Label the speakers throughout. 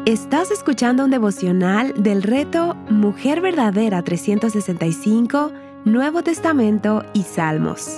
Speaker 1: Estás escuchando un devocional del reto Mujer Verdadera 365, Nuevo Testamento y Salmos.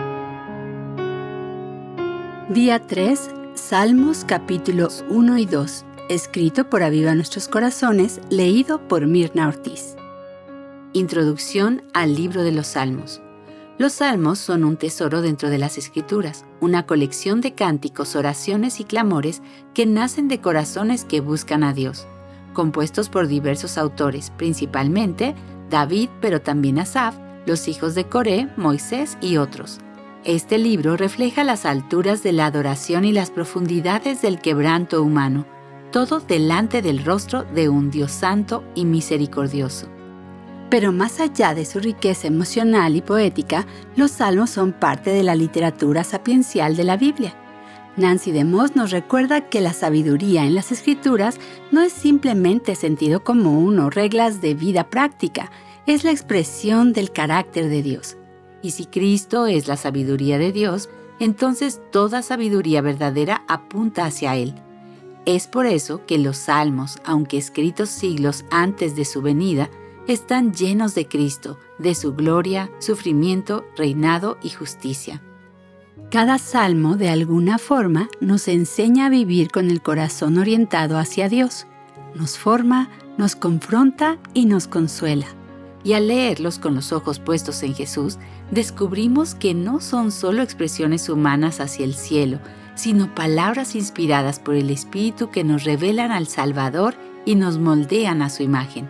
Speaker 2: Día 3, Salmos capítulos 1 y 2, escrito por Aviva Nuestros Corazones, leído por Mirna Ortiz. Introducción al libro de los Salmos. Los Salmos son un tesoro dentro de las Escrituras, una colección de cánticos, oraciones y clamores que nacen de corazones que buscan a Dios, compuestos por diversos autores, principalmente David, pero también Asaf, los hijos de Coré, Moisés y otros. Este libro refleja las alturas de la adoración y las profundidades del quebranto humano, todo delante del rostro de un Dios santo y misericordioso. Pero más allá de su riqueza emocional y poética, los salmos son parte de la literatura sapiencial de la Biblia. Nancy DeMoss nos recuerda que la sabiduría en las Escrituras no es simplemente sentido común o reglas de vida práctica, es la expresión del carácter de Dios. Y si Cristo es la sabiduría de Dios, entonces toda sabiduría verdadera apunta hacia Él. Es por eso que los salmos, aunque escritos siglos antes de su venida, están llenos de Cristo, de su gloria, sufrimiento, reinado y justicia. Cada salmo, de alguna forma, nos enseña a vivir con el corazón orientado hacia Dios. Nos forma, nos confronta y nos consuela. Y al leerlos con los ojos puestos en Jesús, descubrimos que no son solo expresiones humanas hacia el cielo, sino palabras inspiradas por el Espíritu que nos revelan al Salvador y nos moldean a su imagen.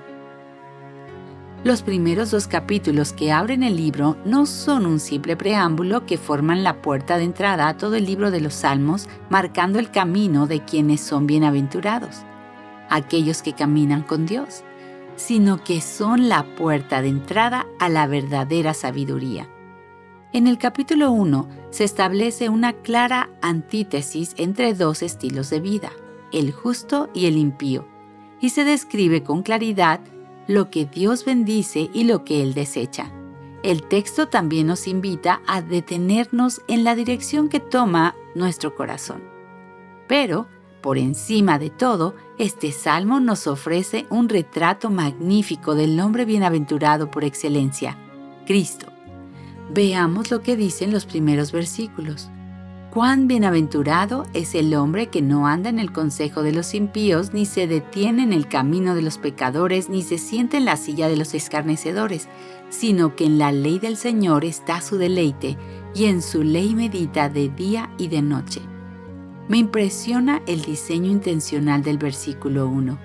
Speaker 2: Los primeros 2 capítulos que abren el libro no son un simple preámbulo que forman la puerta de entrada a todo el libro de los Salmos, marcando el camino de quienes son bienaventurados, aquellos que caminan con Dios, sino que son la puerta de entrada a la verdadera sabiduría. En el capítulo 1 se establece una clara antítesis entre 2 estilos de vida, el justo y el impío, y se describe con claridad lo que Dios bendice y lo que Él desecha. El texto también nos invita a detenernos en la dirección que toma nuestro corazón. Pero, por encima de todo, este salmo nos ofrece un retrato magnífico del hombre bienaventurado por excelencia, Cristo. Veamos lo que dicen los primeros versículos. Cuán bienaventurado es el hombre que no anda en el consejo de los impíos, ni se detiene en el camino de los pecadores, ni se sienta en la silla de los escarnecedores, sino que en la ley del Señor está su deleite, y en su ley medita de día y de noche. Me impresiona el diseño intencional del versículo 1.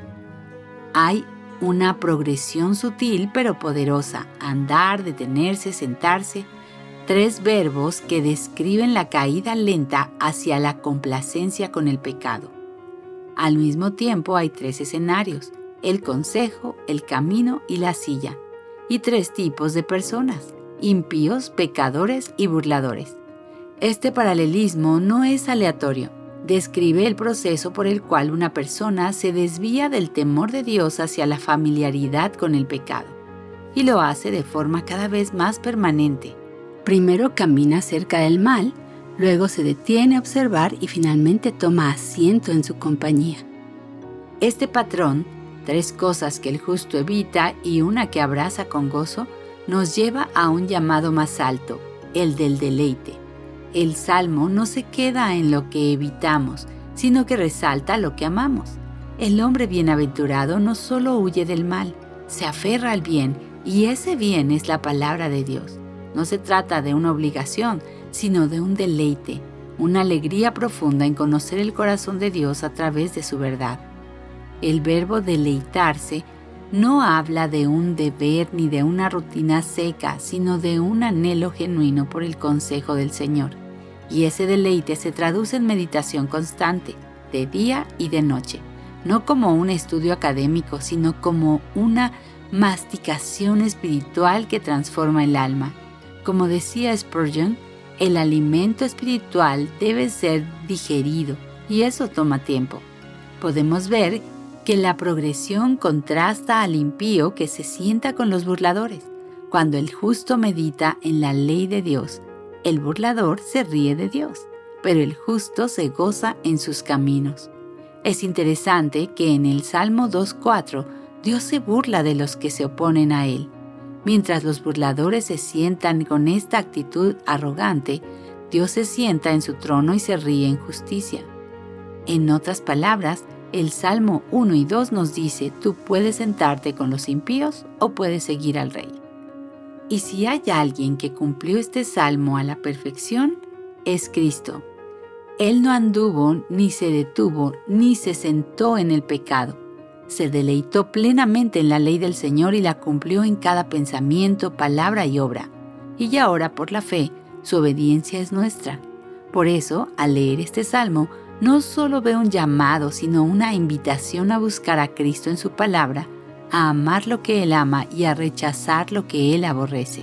Speaker 2: Hay una progresión sutil pero poderosa: andar, detenerse, sentarse. 3 verbos que describen la caída lenta hacia la complacencia con el pecado. Al mismo tiempo hay 3 escenarios: el consejo, el camino y la silla, y 3 tipos de personas: impíos, pecadores y burladores. Este paralelismo no es aleatorio, describe el proceso por el cual una persona se desvía del temor de Dios hacia la familiaridad con el pecado, y lo hace de forma cada vez más permanente. Primero camina cerca del mal, luego se detiene a observar y finalmente toma asiento en su compañía. Este patrón, 3 cosas que el justo evita y una que abraza con gozo, nos lleva a un llamado más alto, el del deleite. El salmo no se queda en lo que evitamos, sino que resalta lo que amamos. El hombre bienaventurado no solo huye del mal, se aferra al bien, y ese bien es la palabra de Dios. No se trata de una obligación, sino de un deleite, una alegría profunda en conocer el corazón de Dios a través de su verdad. El verbo deleitarse no habla de un deber ni de una rutina seca, sino de un anhelo genuino por el consejo del Señor. Y ese deleite se traduce en meditación constante, de día y de noche, no como un estudio académico, sino como una masticación espiritual que transforma el alma. Como decía Spurgeon, el alimento espiritual debe ser digerido, y eso toma tiempo. Podemos ver que la progresión contrasta al impío que se sienta con los burladores. Cuando el justo medita en la ley de Dios, el burlador se ríe de Dios, pero el justo se goza en sus caminos. Es interesante que en el Salmo 2:4 Dios se burla de los que se oponen a Él. Mientras los burladores se sientan con esta actitud arrogante, Dios se sienta en su trono y se ríe en justicia. En otras palabras, el Salmo 1 y 2 nos dice: tú puedes sentarte con los impíos o puedes seguir al Rey. Y si hay alguien que cumplió este salmo a la perfección, es Cristo. Él no anduvo, ni se detuvo, ni se sentó en el pecado. Se deleitó plenamente en la ley del Señor y la cumplió en cada pensamiento, palabra y obra. Y ahora, por la fe, su obediencia es nuestra. Por eso, al leer este salmo, no solo ve un llamado, sino una invitación a buscar a Cristo en su palabra, a amar lo que Él ama y a rechazar lo que Él aborrece.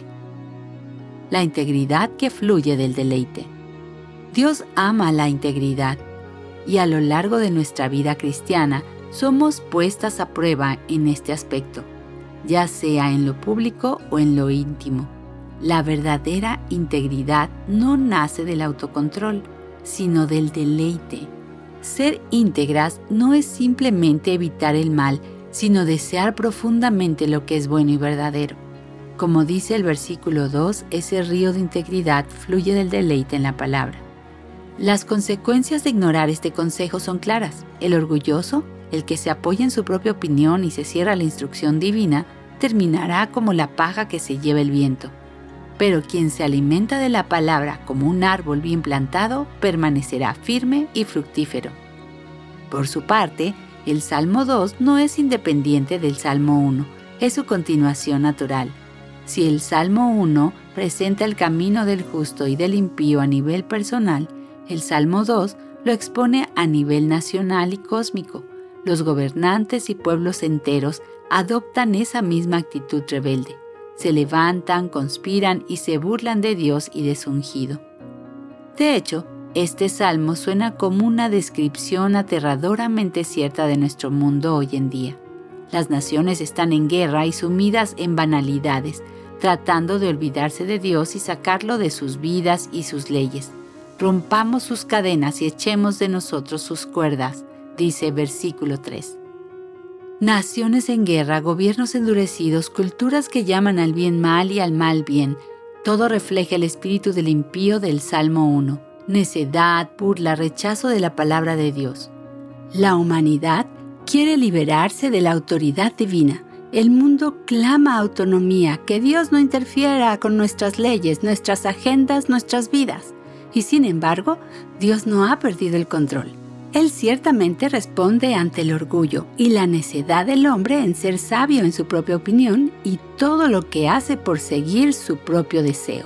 Speaker 2: La integridad que fluye del deleite. Dios ama la integridad, y a lo largo de nuestra vida cristiana somos puestas a prueba en este aspecto, ya sea en lo público o en lo íntimo. La verdadera integridad no nace del autocontrol, sino del deleite. Ser íntegras no es simplemente evitar el mal, sino desear profundamente lo que es bueno y verdadero. Como dice el versículo 2, ese río de integridad fluye del deleite en la palabra. Las consecuencias de ignorar este consejo son claras. El orgulloso, el que se apoya en su propia opinión y se cierra a la instrucción divina, terminará como la paja que se lleva el viento. Pero quien se alimenta de la palabra como un árbol bien plantado, permanecerá firme y fructífero. Por su parte, el Salmo 2 no es independiente del Salmo 1, es su continuación natural. Si el Salmo 1 presenta el camino del justo y del impío a nivel personal, el Salmo 2 lo expone a nivel nacional y cósmico. Los gobernantes y pueblos enteros adoptan esa misma actitud rebelde. Se levantan, conspiran y se burlan de Dios y de su ungido. De hecho, este salmo suena como una descripción aterradoramente cierta de nuestro mundo hoy en día. Las naciones están en guerra y sumidas en banalidades, tratando de olvidarse de Dios y sacarlo de sus vidas y sus leyes. Rompamos sus cadenas y echemos de nosotros sus cuerdas, dice versículo 3. Naciones en guerra, gobiernos endurecidos, culturas que llaman al bien mal y al mal bien. Todo refleja el espíritu del impío del Salmo 1. Necedad, burla, rechazo de la palabra de Dios. La humanidad quiere liberarse de la autoridad divina. El mundo clama autonomía, que Dios no interfiera con nuestras leyes, nuestras agendas, nuestras vidas. Y sin embargo, Dios no ha perdido el control. Él ciertamente responde ante el orgullo y la necedad del hombre en ser sabio en su propia opinión y todo lo que hace por seguir su propio deseo.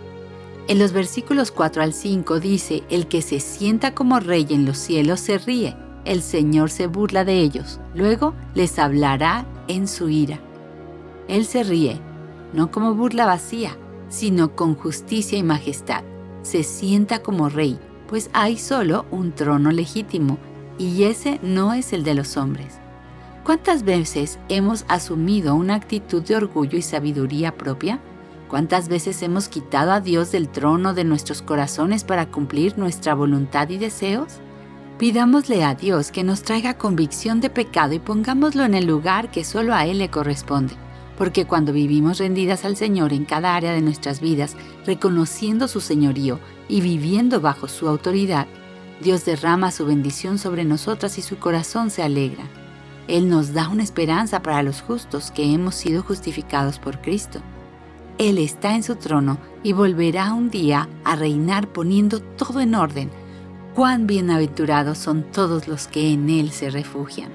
Speaker 2: En los versículos 4 al 5 dice: el que se sienta como rey en los cielos se ríe, el Señor se burla de ellos, luego les hablará en su ira. Él se ríe, no como burla vacía, sino con justicia y majestad. Se sienta como rey, pues hay solo un trono legítimo, y ese no es el de los hombres. ¿Cuántas veces hemos asumido una actitud de orgullo y sabiduría propia? ¿Cuántas veces hemos quitado a Dios del trono de nuestros corazones para cumplir nuestra voluntad y deseos? Pidámosle a Dios que nos traiga convicción de pecado y pongámoslo en el lugar que solo a Él le corresponde. Porque cuando vivimos rendidas al Señor en cada área de nuestras vidas, reconociendo su señorío y viviendo bajo su autoridad, Dios derrama su bendición sobre nosotras y su corazón se alegra. Él nos da una esperanza para los justos que hemos sido justificados por Cristo. Él está en su trono y volverá un día a reinar poniendo todo en orden. ¡Cuán bienaventurados son todos los que en Él se refugian!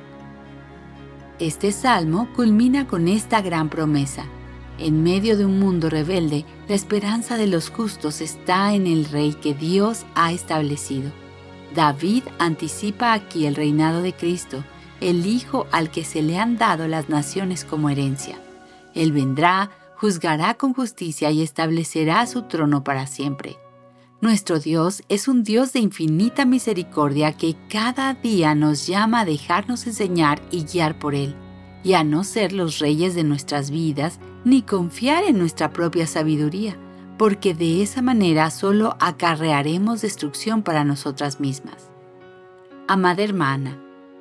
Speaker 2: Este salmo culmina con esta gran promesa. En medio de un mundo rebelde, la esperanza de los justos está en el Rey que Dios ha establecido. David anticipa aquí el reinado de Cristo, el Hijo al que se le han dado las naciones como herencia. Él vendrá, juzgará con justicia y establecerá su trono para siempre. Nuestro Dios es un Dios de infinita misericordia que cada día nos llama a dejarnos enseñar y guiar por Él, y a no ser los reyes de nuestras vidas, ni confiar en nuestra propia sabiduría, porque de esa manera solo acarrearemos destrucción para nosotras mismas. Amada hermana,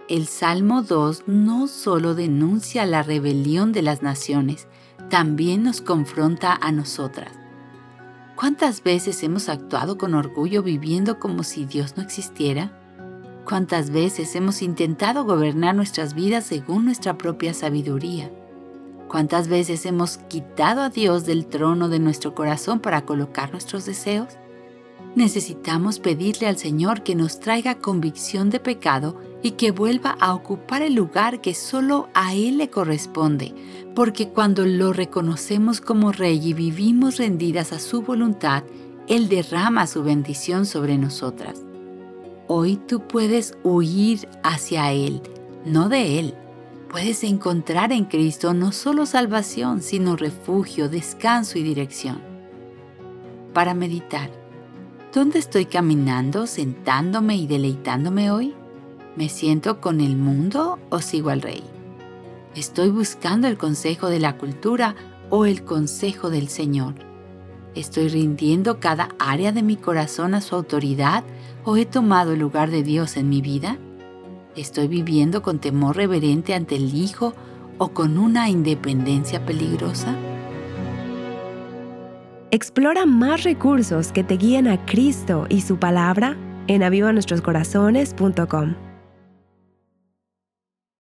Speaker 2: El Salmo 2 no solo denuncia la rebelión de las naciones, también nos confronta a nosotras. ¿Cuántas veces hemos actuado con orgullo viviendo como si Dios no existiera? ¿Cuántas veces hemos intentado gobernar nuestras vidas según nuestra propia sabiduría? ¿Cuántas veces hemos quitado a Dios del trono de nuestro corazón para colocar nuestros deseos? Necesitamos pedirle al Señor que nos traiga convicción de pecado y que vuelva a ocupar el lugar que solo a Él le corresponde, porque cuando lo reconocemos como Rey y vivimos rendidas a su voluntad, Él derrama su bendición sobre nosotras. Hoy tú puedes huir hacia Él, no de Él. Puedes encontrar en Cristo no solo salvación, sino refugio, descanso y dirección. Para meditar, ¿dónde estoy caminando, sentándome y deleitándome hoy? ¿Me siento con el mundo o sigo al Rey? ¿Estoy buscando el consejo de la cultura o el consejo del Señor? ¿Estoy rindiendo cada área de mi corazón a su autoridad o he tomado el lugar de Dios en mi vida? ¿Estoy viviendo con temor reverente ante el Hijo o con una independencia peligrosa?
Speaker 1: Explora más recursos que te guíen a Cristo y su palabra en avivanuestroscorazones.com.